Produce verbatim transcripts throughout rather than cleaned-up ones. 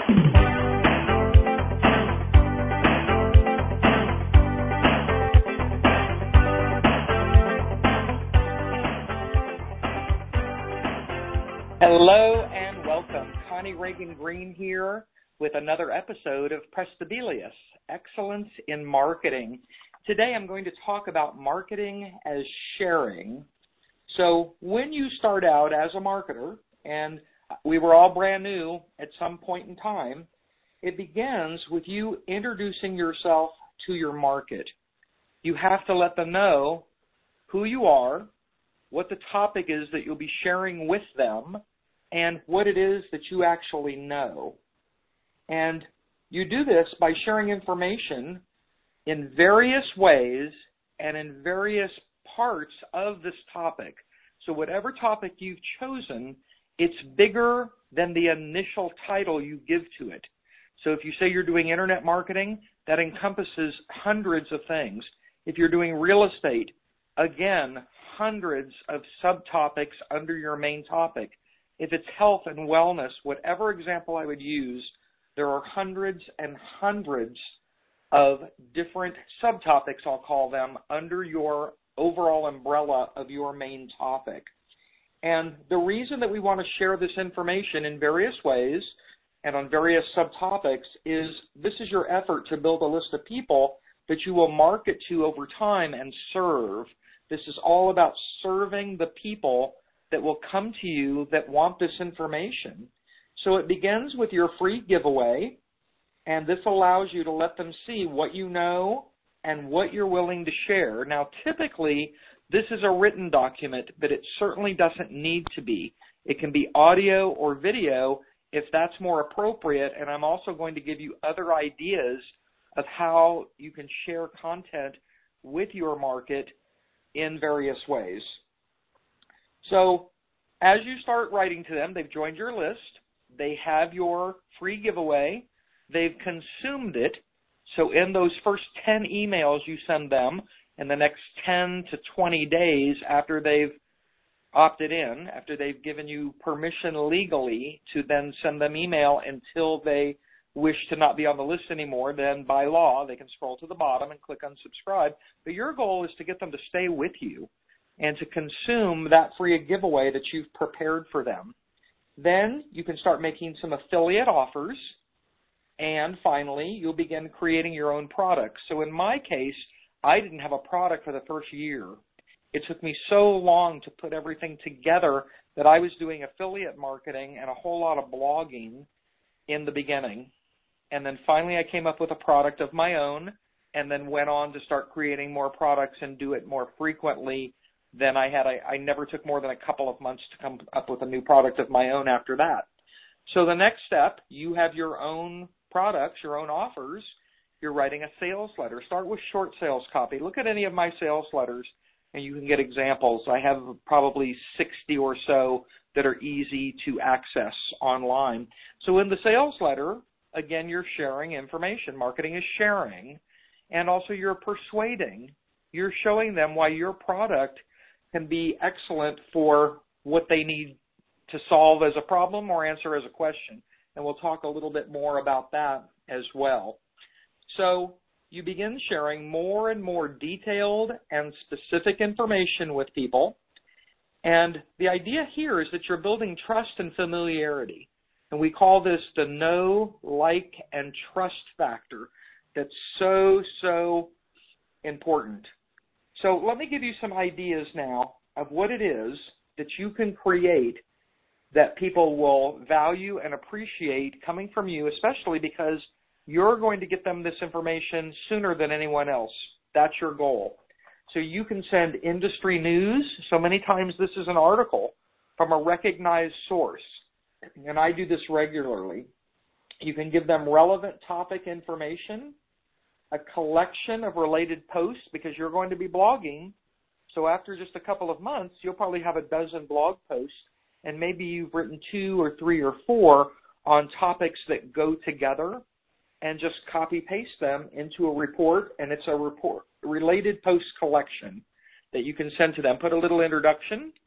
Hello and welcome. Connie Reagan Green here with another episode of Prestabilis, Excellence in Marketing. Today I'm going to talk about marketing as sharing. So when you start out as a marketer, and we were all brand new at some point in time, it begins with you introducing yourself to your market. You have to let them know who you are, what the topic is that you'll be sharing with them, and what it is that you actually know. And you do this by sharing information in various ways and in various parts of this topic. So whatever topic you've chosen, it's bigger than the initial title you give to it. So if you say you're doing internet marketing, that encompasses hundreds of things. If you're doing real estate, again, hundreds of subtopics under your main topic. If it's health and wellness, whatever example I would use, there are hundreds and hundreds of different subtopics, I'll call them, under your overall umbrella of your main topic. And the reason that we want to share this information in various ways and on various subtopics is this is your effort to build a list of people that you will market to over time and serve. This is all about serving the people that will come to you that want this information. So it begins with your free giveaway, and this allows you to let them see what you know and what you're willing to share. Now, typically, this is a written document, but it certainly doesn't need to be. It can be audio or video if that's more appropriate, and I'm also going to give you other ideas of how you can share content with your market in various ways. So as you start writing to them, they've joined your list, they have your free giveaway, they've consumed it. So in those first ten emails you send them in the next ten to twenty days after they've opted in, after they've given you permission legally to then send them email until they wish to not be on the list anymore, then by law they can scroll to the bottom and click unsubscribe. But your goal is to get them to stay with you and to consume that free giveaway that you've prepared for them. Then you can start making some affiliate offers, and finally, you'll begin creating your own products. So in my case, I didn't have a product for the first year. It took me so long to put everything together that I was doing affiliate marketing and a whole lot of blogging in the beginning. And then finally, I came up with a product of my own and then went on to start creating more products and do it more frequently than I had. I, I never took more than a couple of months to come up with a new product of my own after that. So the next step, you have your own products, your own offers. You're writing a sales letter. Start with short sales copy. Look at any of my sales letters, and you can get examples. I have probably sixty or so that are easy to access online. So in the sales letter, again, you're sharing information. Marketing is sharing, and also you're persuading. You're showing them why your product can be excellent for what they need to solve as a problem or answer as a question. And we'll talk a little bit more about that as well. So you begin sharing more and more detailed and specific information with people. And the idea here is that you're building trust and familiarity. And we call this the know, like, and trust factor. That's so, so important. So let me give you some ideas now of what it is that you can create that people will value and appreciate coming from you, especially because you're going to get them this information sooner than anyone else. That's your goal. So you can send industry news. So many times this is an article from a recognized source, and I do this regularly. You can give them relevant topic information, a collection of related posts, because you're going to be blogging. So after just a couple of months, you'll probably have a dozen blog posts, and maybe you've written two or three or four on topics that go together, and just copy paste them into a report, and it's a report related post collection that you can send to them. Put a little introduction,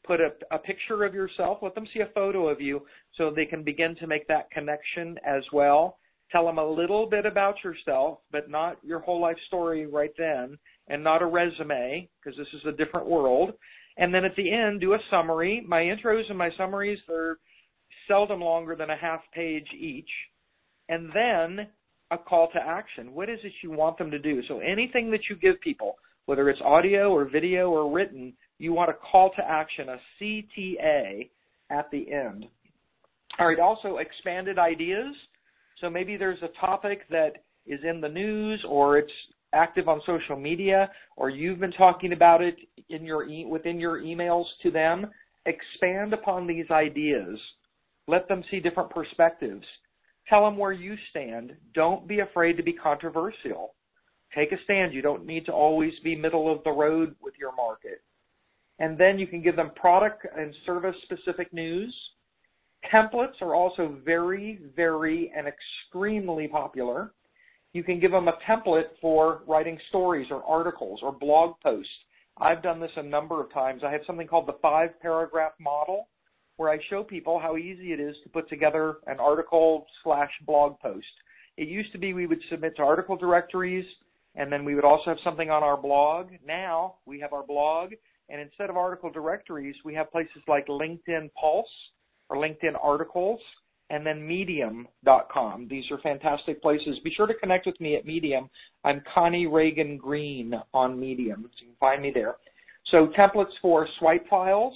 Put a, a picture of yourself. Let them see a photo of you so they can begin to make that connection as well. Tell them a little bit about yourself, but not your whole life story right then, and not a resume, because this is a different world. And then at the end, do a summary. My intros and my summaries, they're seldom longer than a half page each. And then a call to action. What is it you want them to do? So anything that you give people, whether it's audio or video or written, you want a call to action, a C T A at the end. All right, also expanded ideas. So maybe there's a topic that is in the news, or it's active on social media, or you've been talking about it in your e- within your emails to them. Expand upon these ideas. Let them see different perspectives. Tell them where you stand. Don't be afraid to be controversial. Take a stand. You don't need to always be middle of the road with your market. And then you can give them product and service specific news. Templates are also very, very, and extremely popular. You can give them a template for writing stories or articles or blog posts. I've done this a number of times. I have something called the five paragraph model, where I show people how easy it is to put together an article slash blog post. It used to be we would submit to article directories, and then we would also have something on our blog. Now we have our blog, and instead of article directories, we have places like LinkedIn Pulse or LinkedIn Articles, and then medium dot com. These are fantastic places. Be sure to connect with me at Medium. I'm Connie Reagan Green on Medium, so you can find me there. So templates for swipe files.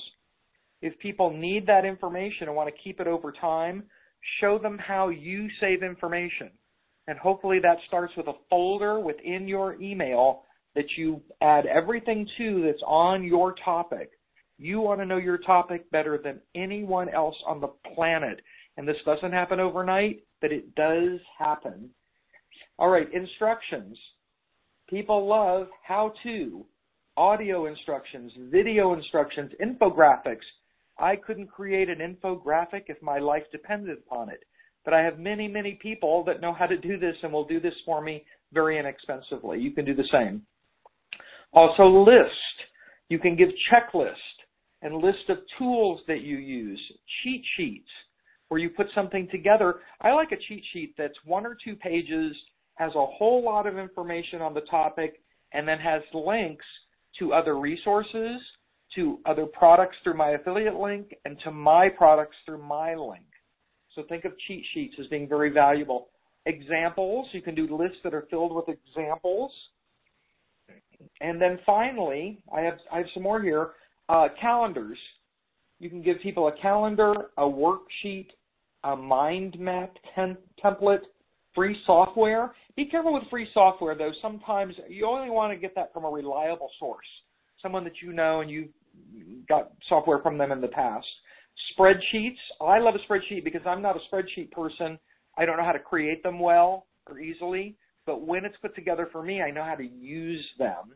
If people need that information and want to keep it over time, show them how you save information. And hopefully that starts with a folder within your email that you add everything to that's on your topic. You want to know your topic better than anyone else on the planet. And this doesn't happen overnight, but it does happen. All right, instructions. People love how-to, audio instructions, video instructions, infographics. I couldn't create an infographic if my life depended upon it. But I have many, many people that know how to do this and will do this for me very inexpensively. You can do the same. Also, list. You can give checklist and list of tools that you use, cheat sheets, where you put something together. I like a cheat sheet that's one or two pages, has a whole lot of information on the topic, and then has links to other resources, to other products through my affiliate link, and to my products through my link. So think of cheat sheets as being very valuable. Examples, you can do lists that are filled with examples. And then finally, I have, I have some more here, uh, calendars. You can give people a calendar, a worksheet, a mind map tem- template, free software. Be careful with free software, though. Sometimes you only want to get that from a reliable source, someone that you know and you've got software from them in the past. Spreadsheets. I love a spreadsheet because I'm not a spreadsheet person. I don't know how to create them well or easily, but when it's put together for me, I know how to use them.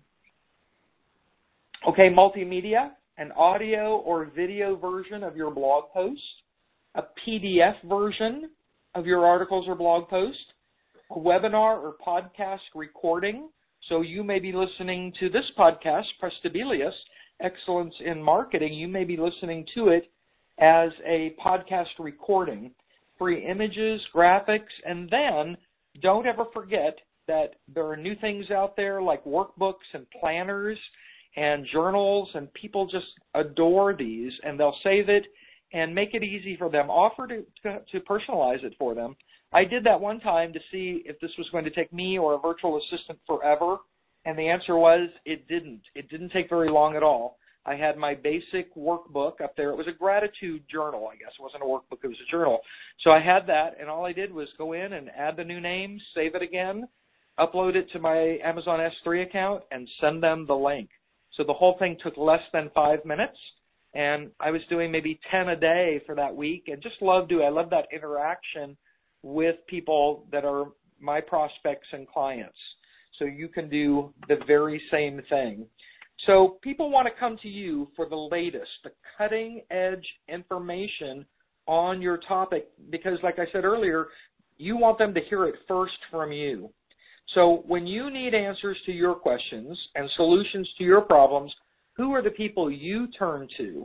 Okay, multimedia, an audio or video version of your blog post, a P D F version of your articles or blog post, a webinar or podcast recording. So you may be listening to this podcast, Prestabilis, Excellence in Marketing. You may be listening to it as a podcast recording, free images, graphics, and then don't ever forget that there are new things out there like workbooks and planners and journals, and people just adore these, and they'll save it and make it easy for them. Offer to, to, to personalize it for them. I did that one time to see if this was going to take me or a virtual assistant forever, and the answer was it didn't. It didn't take very long at all. I had my basic workbook up there. It was a gratitude journal, I guess. It wasn't a workbook. It was a journal. So I had that, and all I did was go in and add the new name, save it again, upload it to my Amazon S three account, and send them the link. So the whole thing took less than five minutes, and I was doing maybe ten a day for that week, and just loved to. I love that interaction with people that are my prospects and clients. So you can do the very same thing. So people want to come to you for the latest, the cutting-edge information on your topic because, like I said earlier, you want them to hear it first from you. So when you need answers to your questions and solutions to your problems, who are the people you turn to?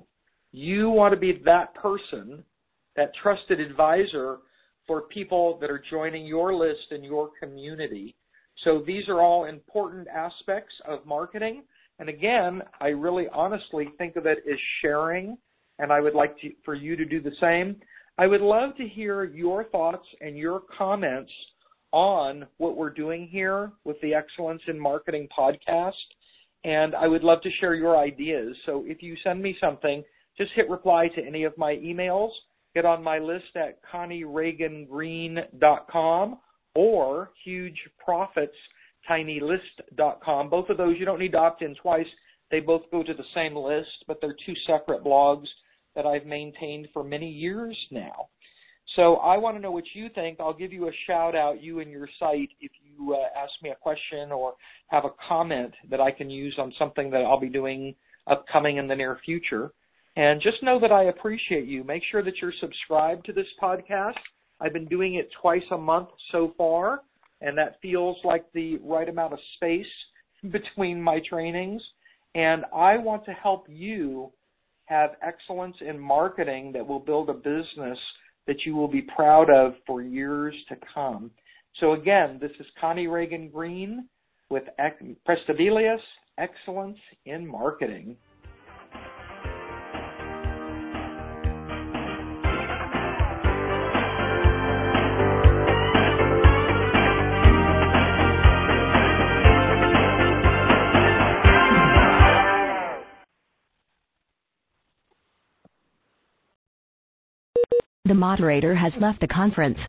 You want to be that person, that trusted advisor for people that are joining your list and your community. So these are all important aspects of marketing. And again, I really honestly think of it as sharing, and I would like to, for you to do the same. I would love to hear your thoughts and your comments on what we're doing here with the Excellence in Marketing podcast, and I would love to share your ideas. So if you send me something, just hit reply to any of my emails, get on my list at connie reagan green dot com or huge profits tiny list dot com. Both of those, you don't need to opt in twice. They both go to the same list, but they're two separate blogs that I've maintained for many years now. So I want to know what you think. I'll give you a shout out, you and your site, if you uh, ask me a question or have a comment that I can use on something that I'll be doing upcoming in the near future. And just know that I appreciate you. Make sure that you're subscribed to this podcast. I've been doing it twice a month so far, and that feels like the right amount of space between my trainings. And I want to help you have excellence in marketing that will build a business that you will be proud of for years to come. So again, this is Connie Reagan Green with Prestabilis, Excellence in Marketing. The moderator has left the conference.